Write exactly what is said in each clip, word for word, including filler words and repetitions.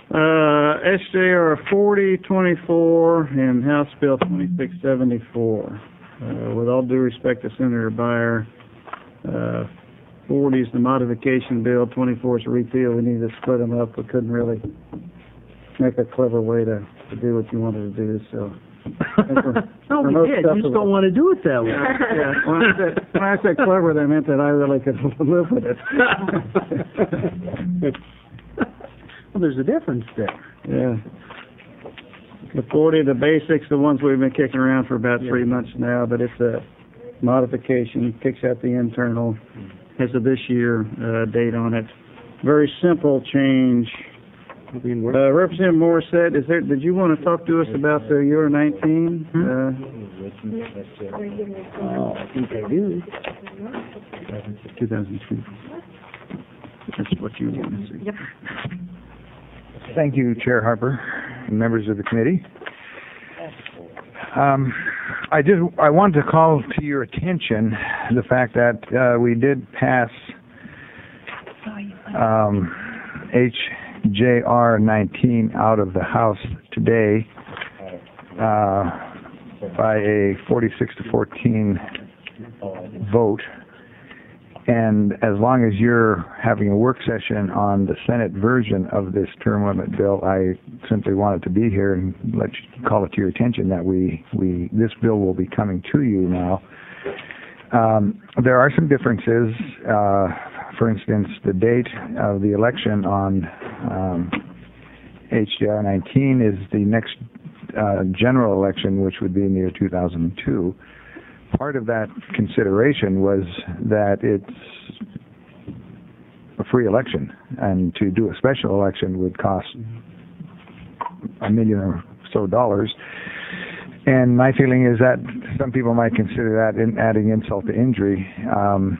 Uh, S J R forty twenty-four and House Bill twenty-six seventy-four. Uh, with all due respect to Senator Beyer, uh, forty is the modification bill, twenty-four is a repeal. We need to split them up. We couldn't really make a clever way to, to do what you wanted to do, so. No, we did. You just don't want to do it that way. Yeah, yeah. When, I said, when I said clever, they meant that I really could live with it. Well, there's a difference there. Yeah. The forty, the basics, the ones we've been kicking around for about three Yeah. months now, but it's a modification, kicks out the internal, has a this year uh, date on it. Very simple change. Uh, Representative Morissette, is there? Did you want to talk to us about the Euro nineteen? Hmm? Uh, Oh, I think I do. two thousand two. That's what you want to see. Yep. Thank you, Chair Harper and members of the committee. Um, I did. I want to call to your attention the fact that uh, we did pass um, H J R nineteen out of the House today uh, by a forty-six to fourteen vote. And as long as you're having a work session on the Senate version of this term limit bill, I simply wanted to be here and let you call it to your attention that we, we this bill will be coming to you now. Um, there are some differences. Uh, for instance, the date of the election on um, H J R nineteen is the next uh, general election, which would be in the year two thousand two. Part of that consideration was that it's a free election, and to do a special election would cost a million or so dollars. And my feeling is that some people might consider that in adding insult to injury. Um,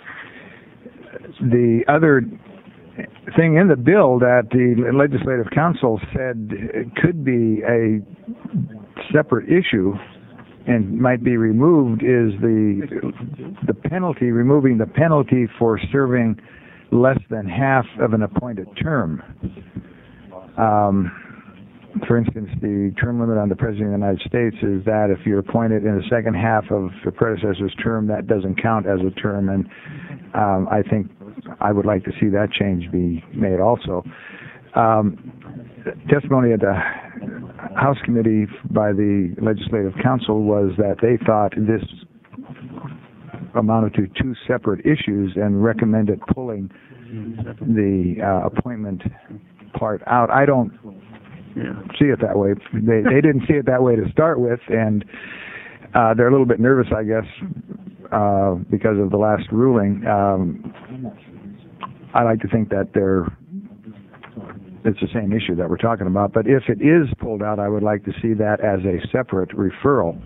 the other thing in the bill that the Legislative Council said could be a separate issue and might be removed is the the penalty, removing the penalty for serving less than half of an appointed term. Um, for instance, the term limit on the President of the United States is that if you're appointed in the second half of the predecessor's term, that doesn't count as a term, and um, I think I would like to see that change be made also. Um, testimony at the House Committee by the Legislative Council was that they thought this amounted to two separate issues and recommended pulling the uh, appointment part out. I don't Yeah. see it that way. They they didn't see it that way to start with, and uh, they're a little bit nervous, I guess, uh, because of the last ruling. Um, I like to think that they're it's the same issue that we're talking about. But if it is pulled out, I would like to see that as a separate referral.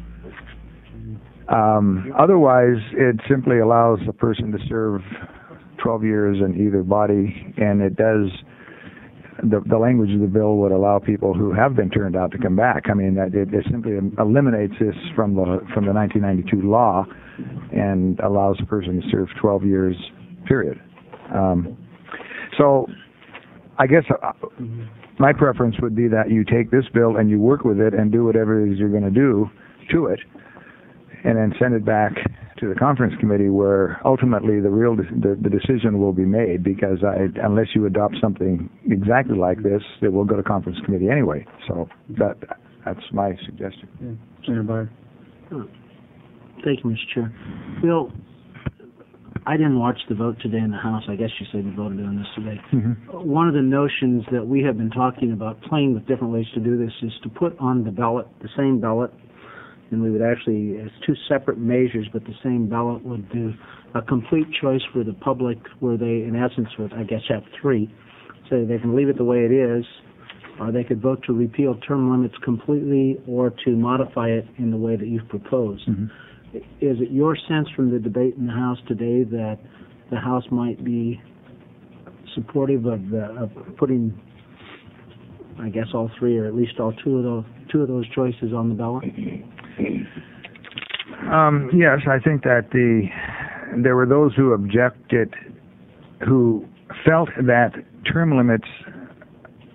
Um, otherwise, it simply allows a person to serve twelve years in either body, and it does. The, the language of the bill would allow people who have been turned out to come back. I mean, that it, it simply eliminates this from the from the nineteen ninety-two law, and allows a person to serve twelve years, period. Um, so, I guess uh, my preference would be that you take this bill and you work with it and do whatever it is you're going to do to it, and then send it back to the conference committee, where ultimately the real de- the, the decision will be made. Because I, unless you adopt something exactly like this, it will go to conference committee anyway. So that that's my suggestion. Yeah. Senator Beyer. Oh. Thank you, Mister Chair. Bill, I didn't watch the vote today in the House. I guess you said you voted on this today. Mm-hmm. One of the notions that we have been talking about, playing with different ways to do this, is to put on the ballot, the same ballot, and we would actually, as two separate measures, but the same ballot would do a complete choice for the public, where they, in essence, would, I guess, have three. So they can leave it the way it is, or they could vote to repeal term limits completely, or to modify it in the way that you've proposed. Mm-hmm. Is it your sense from the debate in the House today that the House might be supportive of, the, of putting, I guess, all three, or at least all two of those two of those choices on the ballot? Um, yes, I think that the there were those who objected, who felt that term limits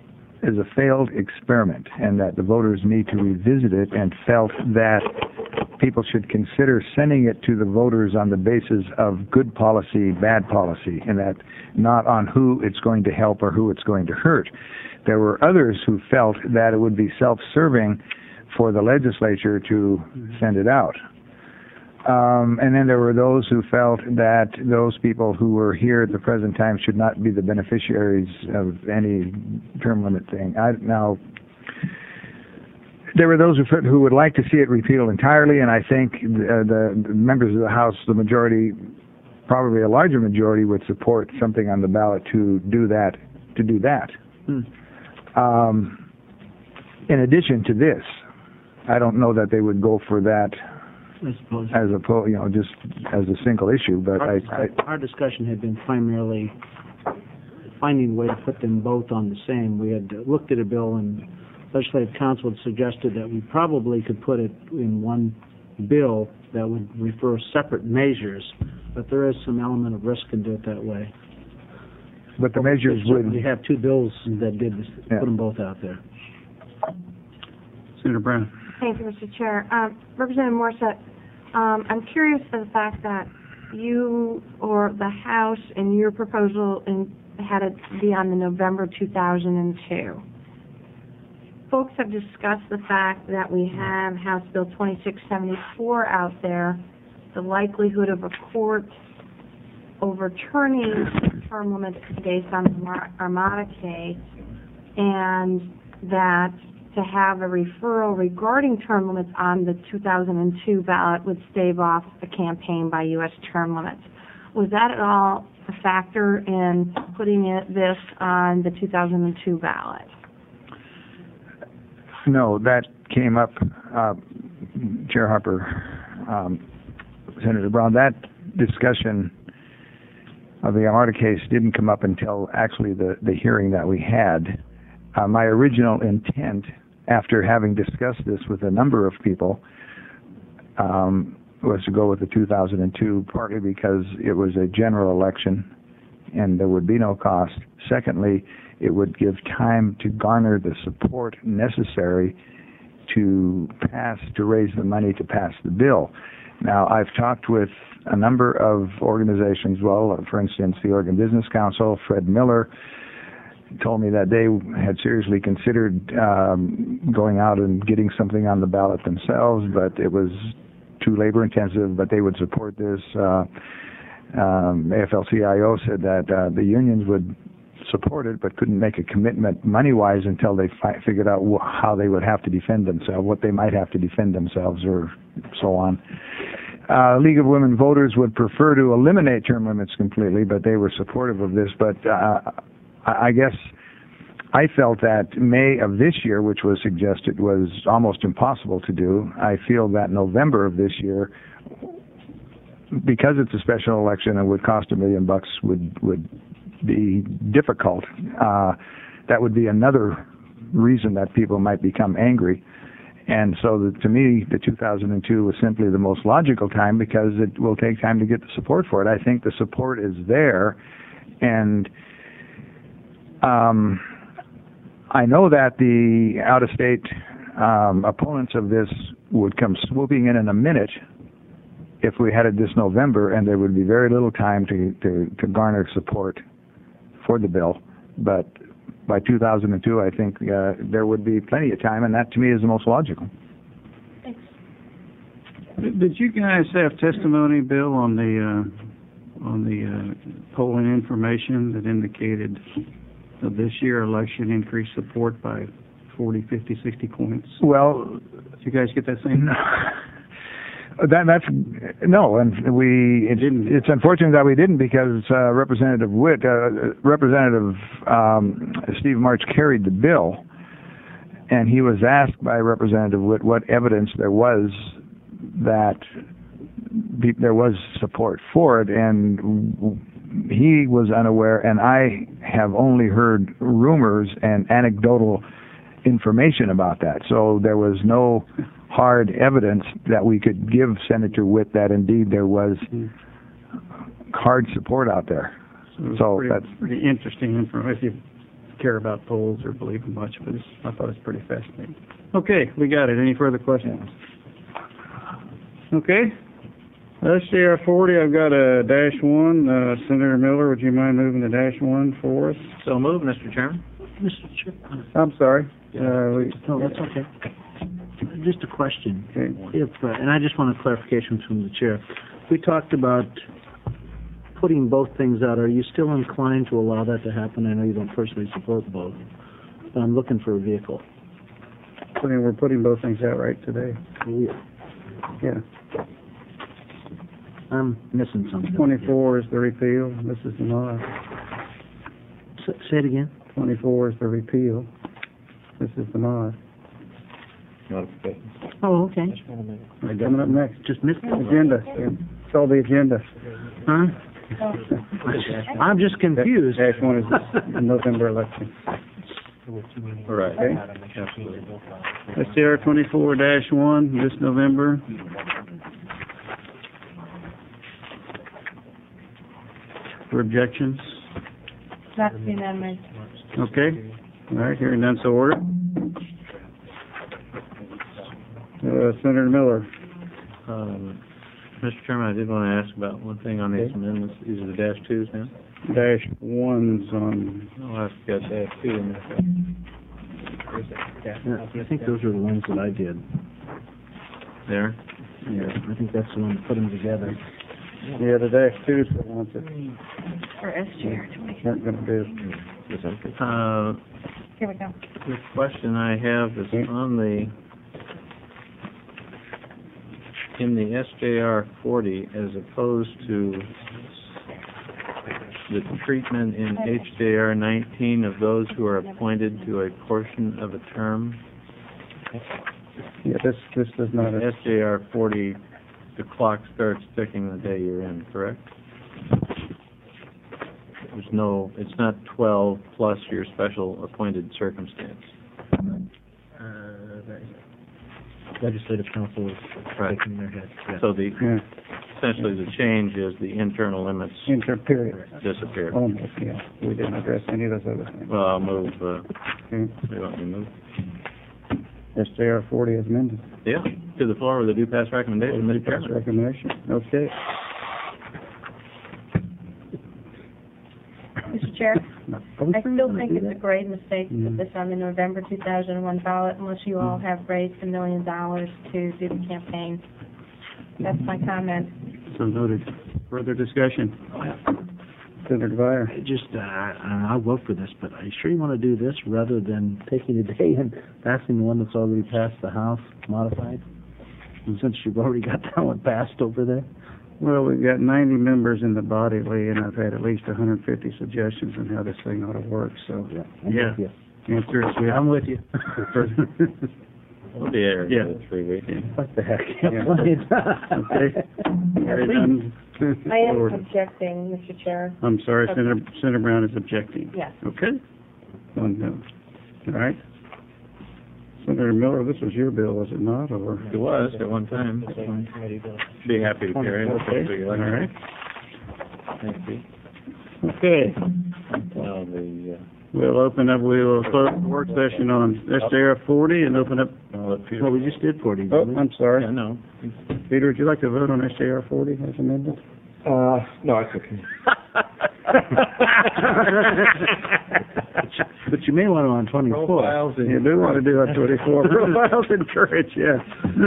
as a failed experiment and that the voters need to revisit it, and felt that people should consider sending it to the voters on the basis of good policy, bad policy, and that not on who it's going to help or who it's going to hurt. There were others who felt that it would be self-serving for the legislature to send it out. Um, and then there were those who felt that those people who were here at the present time should not be the beneficiaries of any term limit thing. I, now, there were those who, who would like to see it repealed entirely, and I think the, the, the members of the House, the majority, probably a larger majority, would support something on the ballot to do that. To do that. Hmm. Um, in addition to this, I don't know that they would go for that I suppose. as a po- you know just as a single issue, but Our, I, I our discussion had been primarily finding a way to put them both on the same. We had looked at a bill, and legislative counsel had suggested that we probably could put it in one bill that would refer separate measures, but there is some element of risk in doing it that way. but the measures would. We have two bills that did this, Yeah. put them both out there. Senator Brown. Thank you, Mister Chair. Um, Representative Morissette, um, I'm curious for the fact that you or the House in your proposal in, had it be on the November two thousand two. Folks have discussed the fact that we have House Bill twenty-six seventy-four out there, the likelihood of a court overturning term limits based on the Mar- Armada case, and that to have a referral regarding term limits on the two thousand two ballot would stave off a campaign by U S term limits. Was that at all a factor in putting it, this on the two thousand two ballot? No, that came up, uh, Chair Harper, um, Senator Brown. That discussion of the Armada case didn't come up until actually the, the hearing that we had. Uh, my original intent, after having discussed this with a number of people, um, was to go with the two thousand two, partly because it was a general election and there would be no cost. Secondly, it would give time to garner the support necessary to pass, to raise the money to pass the bill. Now, I've talked with a number of organizations, well, for instance, the Oregon Business Council. Fred Miller told me that they had seriously considered um, going out and getting something on the ballot themselves, but it was too labor intensive, but they would support this. Uh, um, A F L C I O said that uh, the unions would support it, but couldn't make a commitment money-wise until they fi- figured out wh- how they would have to defend themselves, what they might have to defend themselves, or so on. Uh, League of Women Voters would prefer to eliminate term limits completely, but they were supportive of this. But uh, I guess I felt that May of this year, which was suggested, was almost impossible to do. I feel that November of this year, because it's a special election and would cost a million bucks, would would be difficult. Uh, that would be another reason that people might become angry. And so the, to me, the two thousand two was simply the most logical time, because it will take time to get the support for it. I think the support is there, and um, I know that the out-of-state um, opponents of this would come swooping in in a minute if we had it this November, and there would be very little time to, to, to garner support for the bill. But by two thousand two, I think uh, there would be plenty of time, and that to me is the most logical. Thanks. Did did you guys have testimony, Bill, on the uh, on the uh, polling information that indicated that this year election increased support by forty, fifty, sixty points? Well, Did you guys get that same? no. That, that's no, and we it, Didn't. it's unfortunate that we didn't, because uh, Representative Witt, uh, Representative um, Steve March carried the bill, and he was asked by Representative Witt what evidence there was that be, there was support for it, and he was unaware, and I have only heard rumors and anecdotal information about that. So there was no hard evidence that we could give Senator Witt that indeed there was hard support out there. So, So pretty, that's- pretty interesting information. care about polls or believe in much, but it's, I thought it's pretty fascinating. Okay, we got it. Any further questions? Okay. S J R forty, I've got a dash one. Uh, Senator Miller, would you mind moving the dash one for us? So moved, Mister Chairman. Mister Chair, I'm sorry. Uh, we, no, that's okay. Just a question. okay. If, uh, and I just want a clarification from the chair. We talked about putting both things out. Are you still inclined to allow that to happen? I know you don't personally support both, but I'm looking for a vehicle. Putting, we're putting both things out right today. Yeah. I'm missing something. Twenty-four is the repeal. This is the mod. S- say it again. Twenty-four is the repeal. This is the mod. Oh, okay. Coming up next. Just missed it. Agenda. It's all the agenda. Huh? I'm just confused. Dash one is the November election. Right. Okay. Absolutely. S J R twenty-four dash one this November. For objections? That's unanimous. Okay. All right, hearing none, so ordered. Uh, Senator Miller. Um, Mister Chairman, I did want to ask about one thing on these amendments. These are the dash twos now? Dash one's on, Oh, I've got dash two in there. Yeah, I think those are the ones that I did. There? Yeah, I think that's the one that put them together. yeah, the dash two's the ones that For S J R twenty. aren't gonna do. Uh, Here we go. the question I have is on the, in the S J R forty, as opposed to the treatment in H J R nineteen of those who are appointed to a portion of a term. Yeah, this, this does not, S J R forty, the clock starts ticking the day you're in, correct? There's no, it's not twelve plus your special appointed circumstance. Legislative council is Right. shaking their head. Yeah. So the, yeah, essentially the change is the internal limits inter period. disappear. Almost, yeah. We didn't address any of those other things. Well, I'll move, uh, Okay. we want me to move? S J R forty as amended. Yeah, to the floor with a due pass recommendation, Mister Pass Chairman. recommendation. Okay. Mister Chair, Are we I still still gonna think do it's a that? grave mistake to Mhm. put this on the November two thousand one ballot unless you all have raised a million dollars to do the campaign. That's my comment. So noted. Further discussion? Senator Dwyer. I just, uh, I- I'll vote for this, but are you sure you want to do this rather than taking a day and passing the one that's already passed the House modified? And since you've already got that one passed over there? Well, we've got ninety members in the body, Lee, and I've had at least one hundred fifty suggestions on how this thing ought to work, so. Yeah. I'm Yeah. with you. Answer is yes. I'm with you. We'll be there Yeah. in three weeks. What the heck? Yeah. Okay. Hearing none. I am Order. objecting, Mister Chair. I'm sorry, Senator, Senator Brown is objecting. Yes. Okay. One no. All right. Senator Miller, this was your bill, was it not, or? It was at one time. Be happy to carry it. Okay, all right. Thank you. Okay. Now, the, We'll open up, we will close the work session on S J R forty and open up, uh, I'll let Peter. Well, we just did forty, oh, didn't we? I'm sorry. Yeah, no. Peter, would you like to vote on S J R forty as amended? Uh, no, it's okay. But you may want to on twenty-four. Profiles and- You do want to do on twenty-four. Profiles and courage, yes.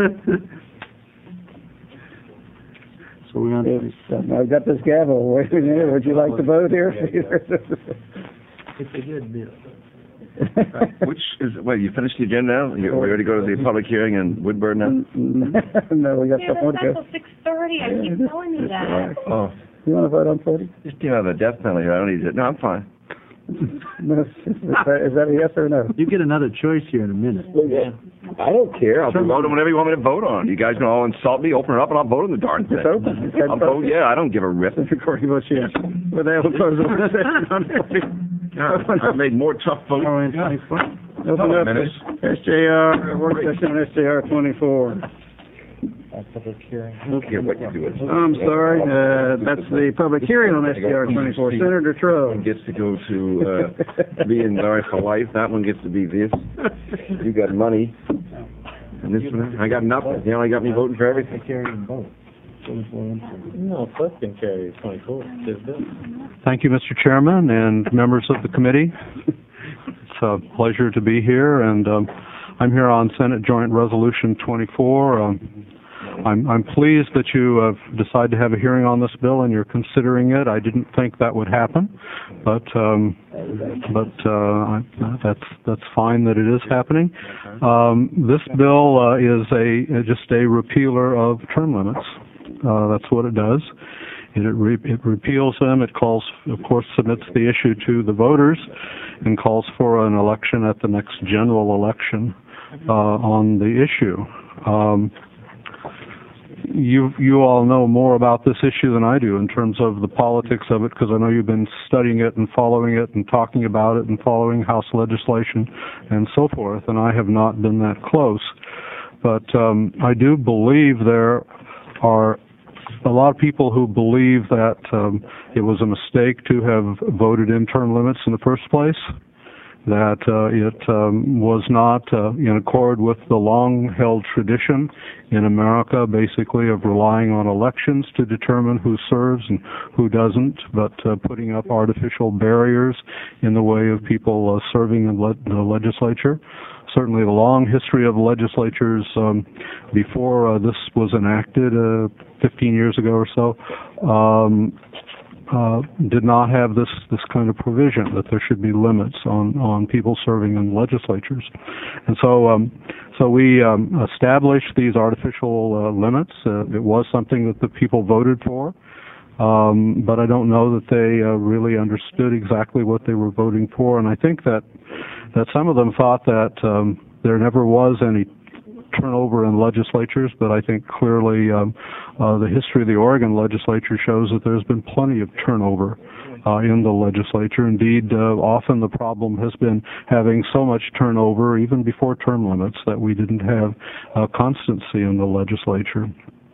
So we're on, Yes, uh, I've got this gavel waiting here. Would you like to vote here, Peter? it's a good deal. Which is, wait, you finished the agenda now? You, we already go to the public hearing in Woodburn now? No, we got Yeah, some more that's to not go. till six thirty. I keep telling you that. Oh, You want to vote on forty? just came out of the death penalty here. I don't need it. No, I'm fine. No, is that is that a yes or no? You get another choice here in a minute. I don't care. I'll vote on whatever you want me to vote on. You guys can all insult me, open it up, and I'll vote on the darn thing. It's open. It's got I'll vote, yeah, I don't give a rip. Senator Corey votes yes. With that, we'll close the work session on forty. Open I've up, made more tough votes. Oh, and twenty-four. open up minutes. S J R, work session on S J R twenty-four. Yeah, what you do is. I'm sorry, uh, that's the public hearing on S D R twenty-four. Senator Troe. One gets to go to, uh, be in Larry for life, that one gets to be this. You got money. And this one, I got nothing. You only got me voting for everything. No, Cliff can carry twenty-four. Thank you, Mister Chairman and members of the committee. It's a pleasure to be here, and um, I'm here on Senate Joint Resolution twenty-four. Um, I'm, I'm pleased that you have decided to have a hearing on this bill and you're considering it. I didn't think that would happen, but um, but uh, I, that's that's fine that it is happening. Um, this bill uh, is a just a repealer of term limits. Uh, that's what it does. It, it, re it repeals them. It calls, of course, submits the issue to the voters and calls for an election at the next general election uh, on the issue. Um, you you all know more about this issue than I do in terms of the politics of it, because I know you've been studying it and following it and talking about it and following House legislation and so forth, and I have not been that close. But um, I do believe there are a lot of people who believe that um, it was a mistake to have voted in term limits in the first place, that uh, it um, was not uh, in accord with the long-held tradition in America, basically, of relying on elections to determine who serves and who doesn't, but uh, putting up artificial barriers in the way of people uh, serving in le the legislature. Certainly the long history of legislatures um, before uh, this was enacted uh, fifteen years ago or so um, uh, did not have this, this kind of provision that there should be limits on, on people serving in legislatures. And so um, so we um, established these artificial uh, limits. Uh, it was something that the people voted for. Um, but I don't know that they uh, really understood exactly what they were voting for, and I think that that some of them thought that um, there never was any turnover in legislatures, but I think clearly um, uh, the history of the Oregon legislature shows that there's been plenty of turnover uh, in the legislature. Indeed, uh, often the problem has been having so much turnover, even before term limits, that we didn't have uh, constancy in the legislature.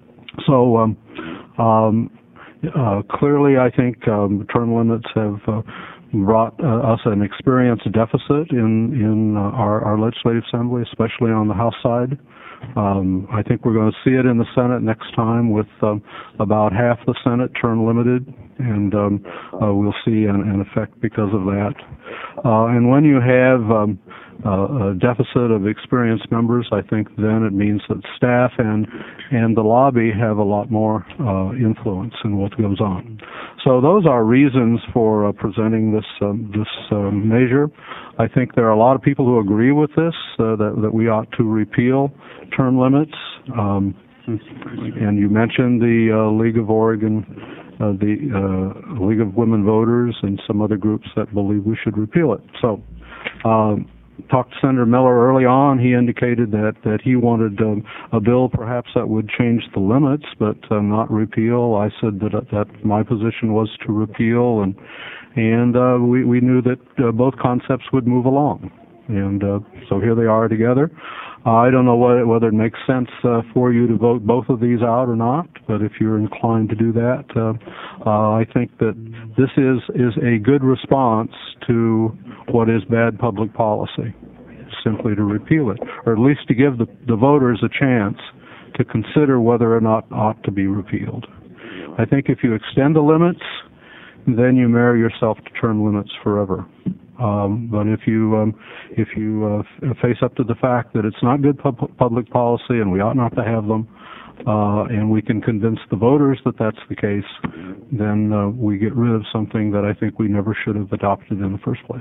So um, um, Uh, clearly, I think um, term limits have uh, brought uh, us an experience deficit in in uh, our, our legislative assembly, especially on the House side. Um, I think we're going to see it in the Senate next time, with um, about half the Senate term limited, and um, uh, we'll see an, an effect because of that. Uh, and when you have um, uh, a deficit of experienced members, I think then it means that staff and and the lobby have a lot more uh, influence in what goes on. So those are reasons for uh, presenting this um, this um, measure. I think there are a lot of people who agree with this, uh, that, that we ought to repeal term limits. Um, and you mentioned the uh, League of Oregon, uh, the uh, League of Women Voters, and some other groups that believe we should repeal it. So, um, talked to Senator Miller early on. He indicated that that he wanted um, a bill perhaps that would change the limits, but uh, not repeal. I said that that my position was to repeal, and and uh, we we knew that uh, both concepts would move along, and uh, so here they are together. Uh, I don't know what, whether it makes sense uh, for you to vote both of these out or not, but if you're inclined to do that, uh, uh, I think that this is, is a good response to what is bad public policy, simply to repeal it, or at least to give the, the voters a chance to consider whether or not it ought to be repealed. I think if you extend the limits, then you marry yourself to term limits forever. Um, but if you um, if you uh, face up to the fact that it's not good pub public policy and we ought not to have them, uh, and we can convince the voters that that's the case, then uh, we get rid of something that I think we never should have adopted in the first place.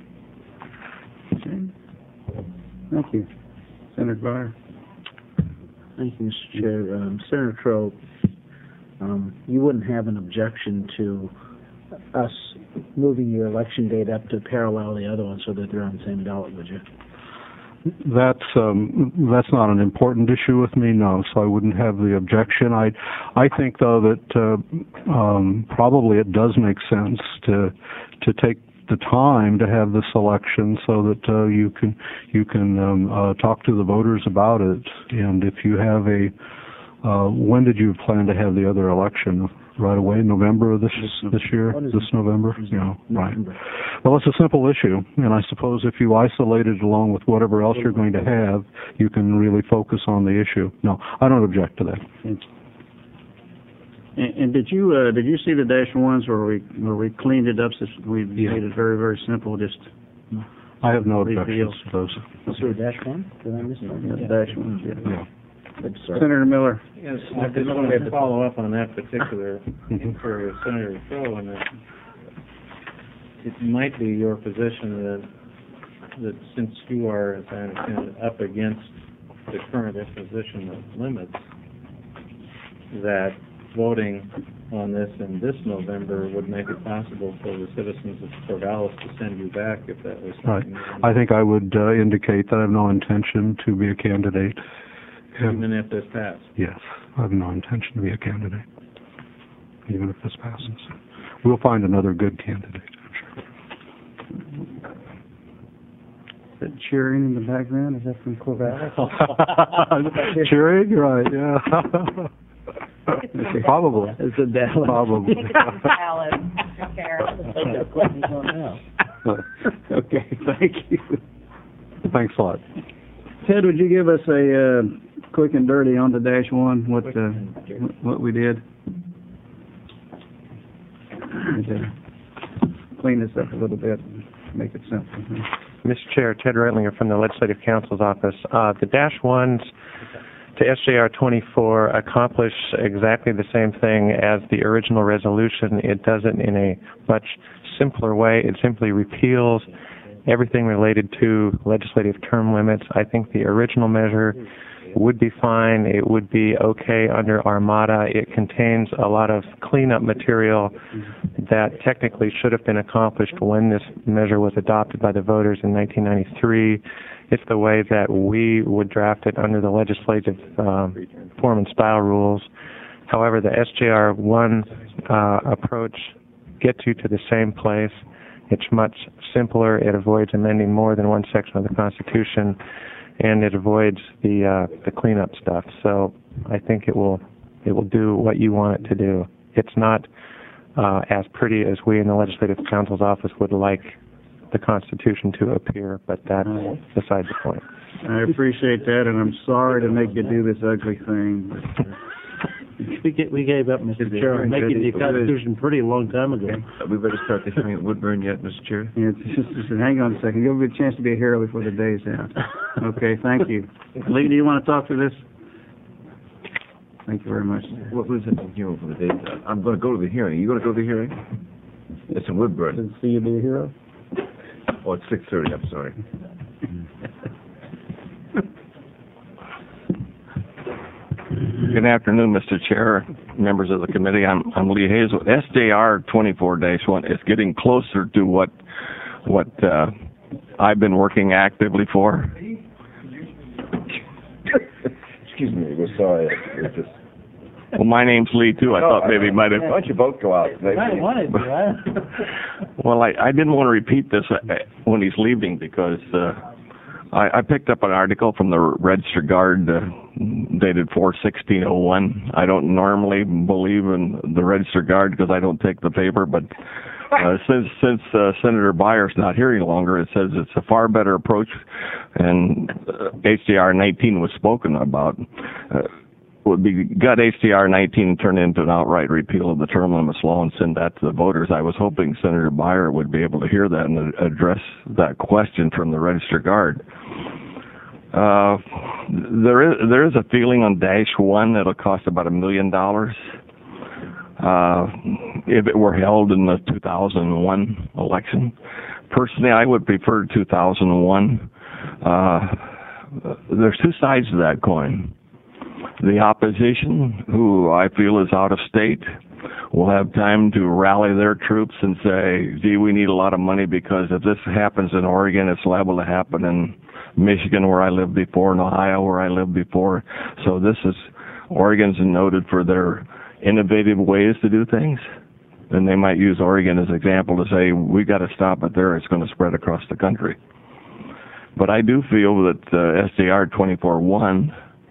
Okay. Thank you. Senator Dwyer. Thank you, Mister Chair. Um, Senator Troe, um, you wouldn't have an objection to us moving your election date up to parallel the other one so that they're on the same ballot, would you? That's um, that's not an important issue with me, no. So I wouldn't have the objection. I I think though that uh, um, probably it does make sense to to take the time to have this election so that uh, you can you can um, uh, talk to the voters about it. And if you have a Uh, when did you plan to have the other election? Right away, November of this this year? This November? Yeah, right. Well, it's a simple issue, and I suppose if you isolate it along with whatever else you're going to have, you can really focus on the issue. No, I don't object to that. And, and did you uh, did you see the dash ones where we where we cleaned it up so we Yeah. made it very very simple? Just I have no Reveal. objections to those. Was there a dash one? Did I miss yeah, that? dash ones. Yeah. Yeah. Senator Miller. Yes, I just wanted to follow up on that particular Mhm. inquiry of Senator Crow, and that it might be your position that, that since you are, as I understand it, up against the current imposition of limits, that voting on this in this November would make it possible for the citizens of Corvallis to send you back if that was Right. something. I think I would uh, indicate that I have no intention to be a candidate. Even And, if this passed. yes, I have no intention to be a candidate, even if this passes. We'll find another good candidate, I'm sure. That cheering in the background, is that from Corvallis? Cheering, right, yeah. Probably. It's a Dallas. Probably. Okay, thank you. Thanks a lot. Ted, would you give us a uh, quick and dirty on the dash one, what uh, what we did? And, uh, clean this up a little bit, and make it simple. Mister Chair, Ted Reitlinger from the Legislative Counsel's Office. Uh, the Dash ones to S J R twenty-four accomplish exactly the same thing as the original resolution. It does it in a much simpler way. It simply repeals everything related to legislative term limits. I think the original measure would be fine. It would be okay under Armada. It contains a lot of cleanup material that technically should have been accomplished when this measure was adopted by the voters in nineteen ninety-three. It's the way that we would draft it under the legislative um, form and style rules. However, the S J R one uh, approach gets you to the same place. It's much simpler. It avoids amending more than one section of the Constitution, and it avoids the uh, the cleanup stuff. So I think it will it will do what you want it to do. It's not uh, as pretty as we in the Legislative Counsel's Office would like the Constitution to appear, but that's beside the point. I appreciate that, and I'm sorry to make you do this ugly thing. But, uh, We ga- we gave up, Mister It's Chair, very making the good. Constitution pretty a long time ago. We better start the hearing at Woodburn yet, Mister Chair? yeah, it's just, just, hang on a second. Give me a chance to be a hero before the day's out. Okay, thank you. Lee, do you want to talk to this? Thank you very much. What was it in hearing for the day? I'm going to go to the hearing. You going to go to the hearing? It's in Woodburn. Does see you be a hero? Oh, it's six thirty, I'm sorry. Good afternoon, Mister Chair, members of the committee. I'm, I'm Lee Hazel. S J R twenty-four dash one is getting closer to what what uh, I've been working actively for. Excuse me, we're sorry. It's just... Well, my name's Lee, too. I thought maybe you might have... Why don't you both go out? Maybe. I wanted to, I... Well, I, I didn't want to repeat this uh, when he's leaving because uh, I, I picked up an article from the Register Guard uh, dated four sixteen oh one. I don't normally believe in the Register Guard because I don't take the paper, but uh, since since uh, Senator Byers not here any longer, it says it's a far better approach, and uh, H J R nineteen was spoken about. Uh, would be gut H J R nineteen and turn it into an outright repeal of the term limits law and send that to the voters. I was hoping Senator Byer would be able to hear that and address that question from the Register Guard. Uh, there is there is a feeling on Dash One that'll cost about a million dollars. Uh, if it were held in the two thousand one election. Personally, I would prefer two thousand one. Uh, there's two sides to that coin. The opposition, who I feel is out of state, will have time to rally their troops and say, gee, we need a lot of money because if this happens in Oregon, it's liable to happen in Michigan, where I lived before, and Ohio, where I lived before. So this is, Oregon's noted for their innovative ways to do things. And they might use Oregon as an example to say, we got to stop it there, it's going to spread across the country. But I do feel that uh, S J R twenty-four one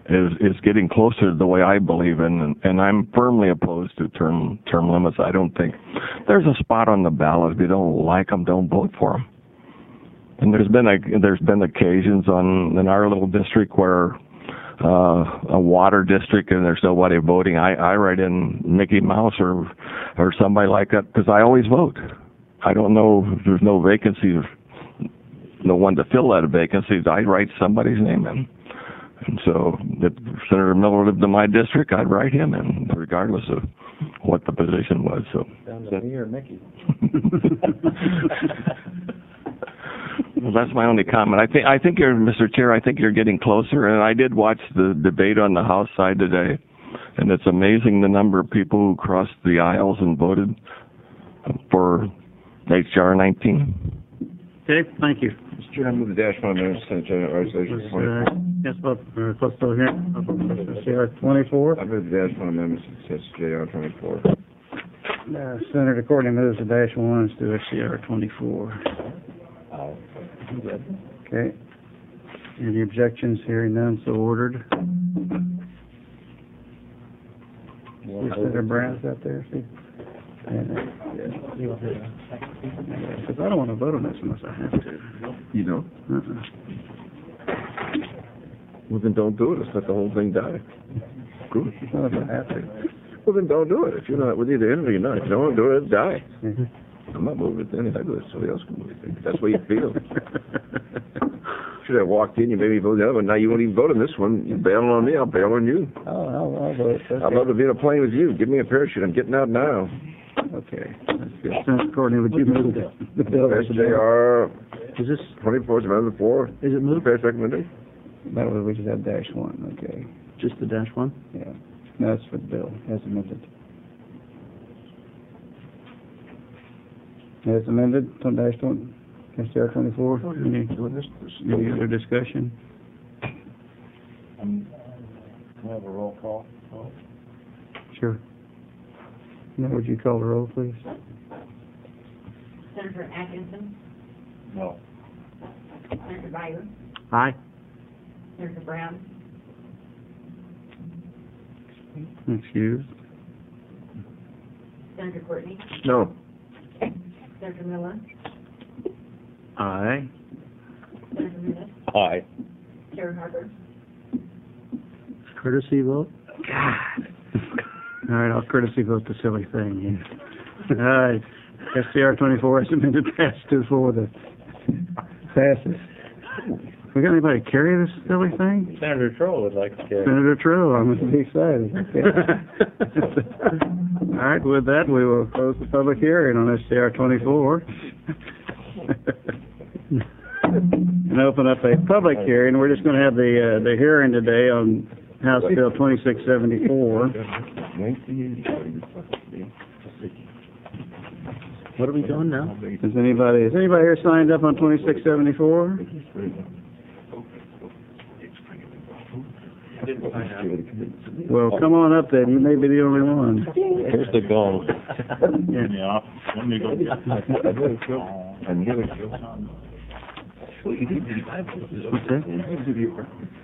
is is getting closer to the way I believe in, and, and I'm firmly opposed to term term limits. I don't think there's a spot on the ballot. If you don't like them, don't vote for them. And there's been a there's been occasions on in our little district where uh, a water district and there's nobody voting. I I write in Mickey Mouse or or somebody like that because I always vote. I don't know if there's no vacancy, no one to fill that vacancy. I write somebody's name in. And so if Senator Miller lived in my district, I'd write him in, regardless of what the position was. So Down to me or Mickey? Well, that's my only comment. I think I think you're, Mister Chair. I think you're getting closer. And I did watch the debate on the House side today, and it's amazing the number of people who crossed the aisles and voted for H R nineteen. Okay, thank you. Mister Chair, I move the dash one amendment to Senate General Resolution Uh, twenty-four. Yes, vote, uh, let's vote here. S C R twenty-four. I move the dash one amendment to S J R twenty-four. Uh, Senator Courtney moves the dash one, let's do S C R twenty-four. Okay. Any objections? Hearing none, so ordered. Is Senator Brown's out there, see? Because I don't want to vote on this unless I have to. You know? Uh-uh. Well, then don't do it. Let's let the whole thing die. Good. Not if I have to. Well, then don't do it. If you're not, we're either in it or you're not. If you don't want to do it, it's die. Mhm. I'm not moving it then. If I do it, somebody else can move it. That's the way you feel. Should have walked in, you made me vote the other one. Now you won't even vote on this one. You're bailing on me, I'll bail on you. I'll, I'll, I'll vote. I'd love to be in a plane with you. Give me a parachute. I'm getting out now. Okay. That's good. Senator Courtney, would you move the, the bill? S J R Is this, twenty-four, Amendment four. is it moved? Pass recommendation. That was, we just had dash one, okay. Just the dash one? Yeah. No, that's for the bill, as amended. As amended, on dash one, S J R twenty-four. Any, any other discussion? Um, can I have a roll call? Sure. Now, would you call the roll, please? Senator Atkinson, No. Senator Byer, Aye. Senator Brown, Excused. Senator Courtney, No. Senator Miller, Aye. Senator Minnis, Aye. Chair Harper. Courtesy vote? God. All right, I'll courtesy vote the silly thing. Yeah. All right. S C R twenty-four as amended, pass two four. The passes. We got anybody carry this silly thing? Senator Troll would like to carry. Senator Trill, I'm going to be excited. Okay. All right, with that, we will close the public hearing on S C R twenty-four. And open up a public hearing. We're just going to have the uh, the hearing today on House Bill twenty-six seventy-four. What are we doing now? Is anybody, is anybody here signed up on twenty-six seventy-four? Well, come on up then. You may be the only one. Here's the goal. Yeah. Let me go get What's that?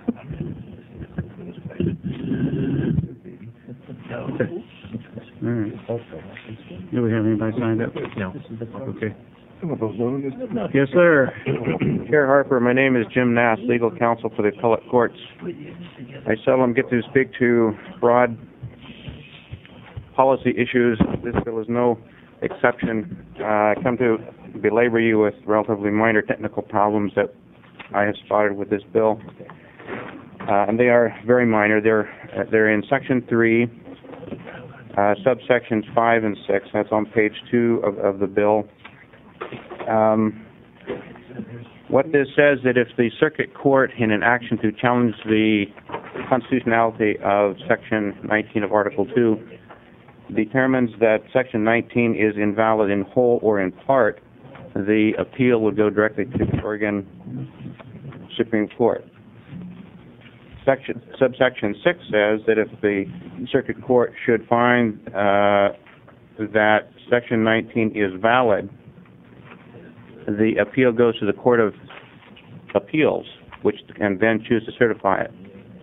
All right. Do we have anybody signed up? No. Okay. Yes, sir. Chair Harper, my name is Jim Nass, legal counsel for the appellate courts. I seldom get to speak to broad policy issues. This bill is no exception. Uh, I come to belabor you with relatively minor technical problems that I have spotted with this bill. Uh, and they are very minor. They're, uh, they're in Section three, uh, subsections five and six. That's on page two of, of the bill. Um, what this says that if the circuit court, in an action to challenge the constitutionality of Section nineteen of Article two, determines that Section nineteen is invalid in whole or in part, the appeal would go directly to the Oregon Supreme Court. Section, subsection six says that if the circuit court should find uh, that Section nineteen is valid, the appeal goes to the Court of Appeals, which can then choose to certify it.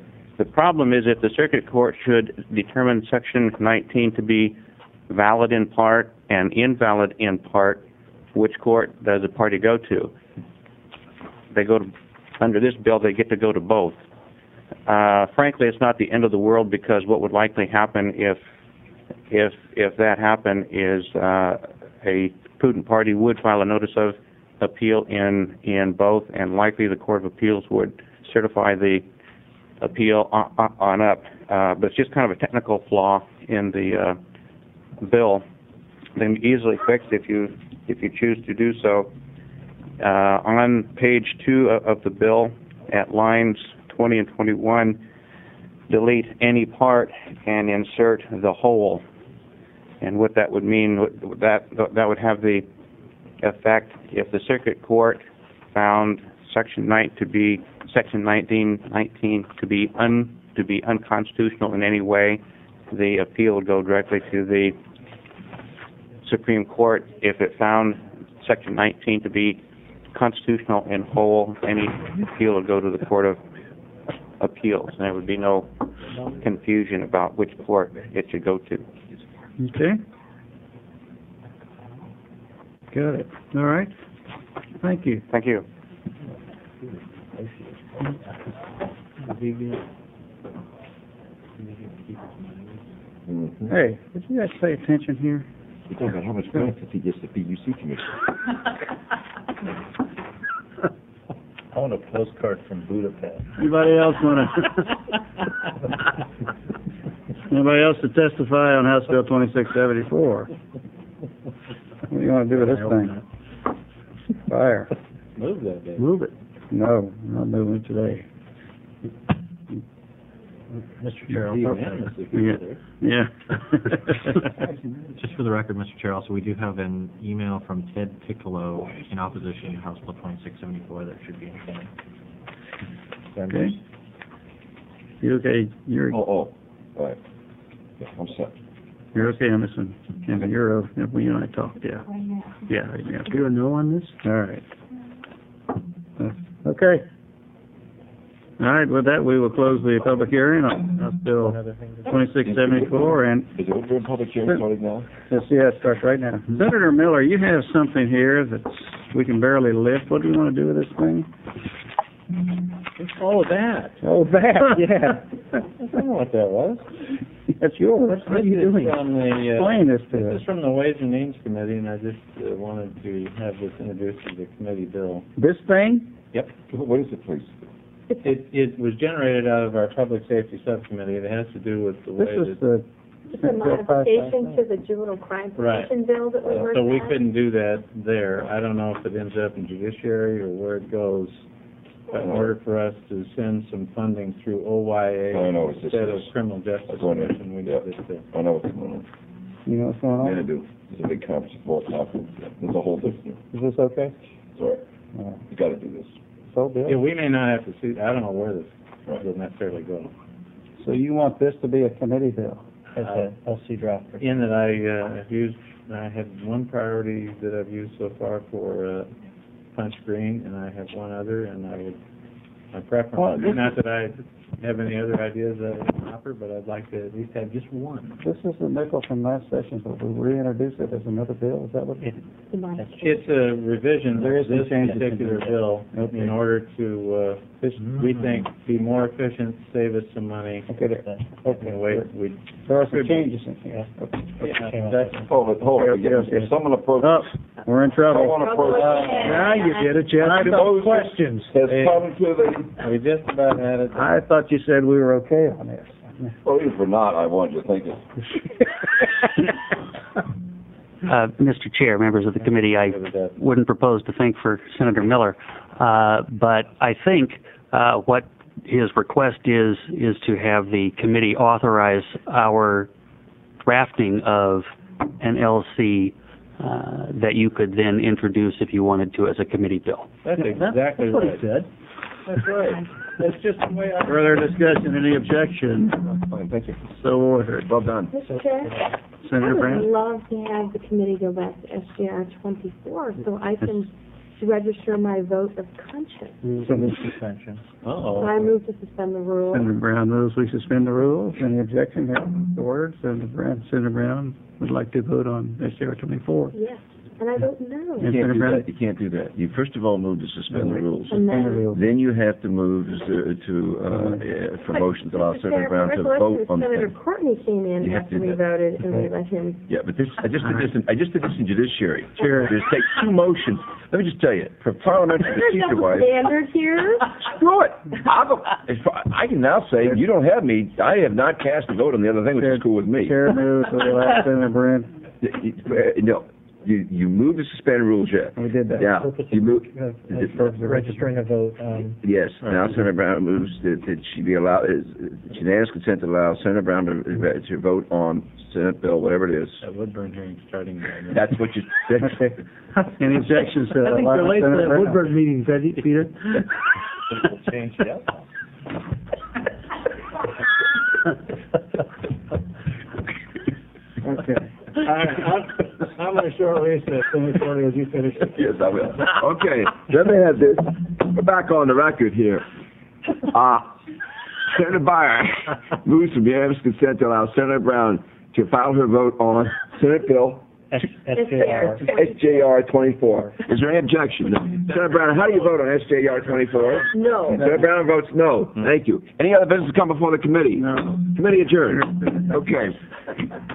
The problem is if the circuit court should determine Section nineteen to be valid in part and invalid in part, which court does the party go to? They go to, under this bill, they get to go to both. Uh, frankly, it's not the end of the world, because what would likely happen if if if that happened is uh, a prudent party would file a notice of appeal in in both, and likely the Court of Appeals would certify the appeal on, on up. Uh, but it's just kind of a technical flaw in the uh, bill. Then easily fixed if you if you choose to do so. Uh, on page two of, of the bill, at lines twenty and twenty-one, delete any part and insert the whole. And what that would mean, that that would have the effect, if the circuit court found section nine to be section nineteen nineteen to be un to be unconstitutional in any way, the appeal would go directly to the Supreme Court. If it found section nineteen to be constitutional in whole, any appeal would go to the Court of Appeals, and there would be no confusion about which court it should go to. Okay. Got it. All right. Thank you. Thank you. Hey, would you guys pay attention here? You're talking about how much benefit he gets the P U C commission. I want a postcard from Budapest. Anybody else want to? Anybody else to testify on House Bill twenty-six seventy-four? What do you want to do with this thing? Fire. Move that, baby. Move it. No, I'm not moving it today. Mister Chair, Yeah. Yeah. Just for the record, Mister Chair, also, we do have an email from Ted Piccolo in opposition to House Bill twenty-six seventy-four that should be included. Okay. You okay? You're, Oh, oh, all right. Yeah, I'm set. you're okay on this one? Ken, you're, o- yeah, well, you and I talked, yeah. Yeah, yeah. You're a no on this? All right. Uh, Okay. All right, with that, we will close the public hearing on House Bill twenty-six seventy-four, and Is it open public hearing starting now? Yes, yeah, it starts right now. Senator Miller, you have something here that we can barely lift. What do you want to do with this thing? Oh, that. Oh, that, yeah. I don't know what that was. That's yours. What are you This is doing? From the, uh, Explain this to This us. is from the Ways and Means Committee, and I just uh, wanted to have this introduced to the committee bill. This thing? Yep. What is it, please? It, it was generated out of our Public Safety Subcommittee. It has to do with the This way is that... the... It's a modification to the juvenile crime Right. prevention bill that we Uh, worked So we on. couldn't do that there. I don't know if it ends up in judiciary or where it goes. But in order for us to send some funding through O Y A I know what this instead of is. criminal justice That's what I- commission, we yeah. need this to... I know what's going on. You know what's going Yeah, I on? do. There's a big conference before it's happening. There's a whole different, Is this okay? sorry, Uh, you gotta do this. So, Bill? Yeah, we may not have to see, I don't know where this Right. will necessarily go. So you want this to be a committee bill? As a L C draft. In that I, uh, have used, I had one priority that I've used so far for, uh, punch green, and I have one other, and I would, my Well, preference, this not that I have any other ideas that I offer, but I'd like to at least have just one. This is the nickel from last session, but we reintroduce it as another bill, is that what? It The modification. It's a revision There is of some this changes in particular there. bill Okay. in order to, uh, we think, be more efficient, save us some money. Okay, there. And wait, we, There are some changes in here. yeah, that's, Hold it, hold it. Okay, okay, okay. If someone approaches, Oh, we're in trouble. someone approaches, Now you did it, Jeff. I thought questions has come to the, we just about had it. I thought you said we were okay on this. well, if we're not, I want you to think it. Uh, Mister Chair, members of the committee, I wouldn't propose to think for Senator Miller, uh, but I think uh, what his request is is to have the committee authorize our drafting of an L C uh, that you could then introduce if you wanted to as a committee bill. That's exactly That's what he right. said. That's right. That's just the way I... Further discussion, any objection? Fine, thank you. So ordered. Well done. Mister Chair, Senator I Brandt? would love to have the committee go back to S J R twenty-four so I can register my vote of conscience. Suspension. Uh-oh. I move to suspend the rules. Senator Brown moves we suspend the rules. Any objection? Have it ordered. Senator Brown, Senator Brown would like to vote on S J R twenty-four. Yes, and I vote no. You can't do that. You can't do that. You first of all move to suspend the rules. And then- Then you have to move to, to uh, uh, for motion to allow Mister Senator Chair, Brown to the vote on the Senator thing. Courtney came in You have after to we do that. voted, and we let him. Yeah, but this, I just did this, in, I just did this in judiciary. Chair. Just take two motions. Let me just tell you, for parliamentary There's procedure no wise, standard here. screw it. I'll go, as far, I can now say, you don't have me, I have not cast a vote on the other thing, which is cool with me. Chair moves we allow Senator Brown. No, you, you move to suspend rules yet. We did that. Yeah, you move. Registering a vote, um. Yes, now Senator Brown moves that, that she be allowed, is, unanimous consent to allow Senator Brown to, to vote on Senate bill, whatever it is. That Woodburn hearing starting. right? That's what you, that's, Okay. Any objections to I think allow they're late Senator for that Brown? Woodburn meeting, Peter. We'll change the outcome. Okay. All right, I'm, I'm going to short recess, Senator Corley, as you finish. yes, I will. Okay, let me have this. We're back on the record here. Uh, Senator Byer moves from unanimous consent to allow Senator Brown to file her vote on Senate Bill S J R. S J R twenty-four. Is there any objection? No. Senator Brown, how do you vote on S J R twenty-four? No. Senator Brown votes no. Thank you. Any other business come before the committee? No. Committee adjourned. Okay.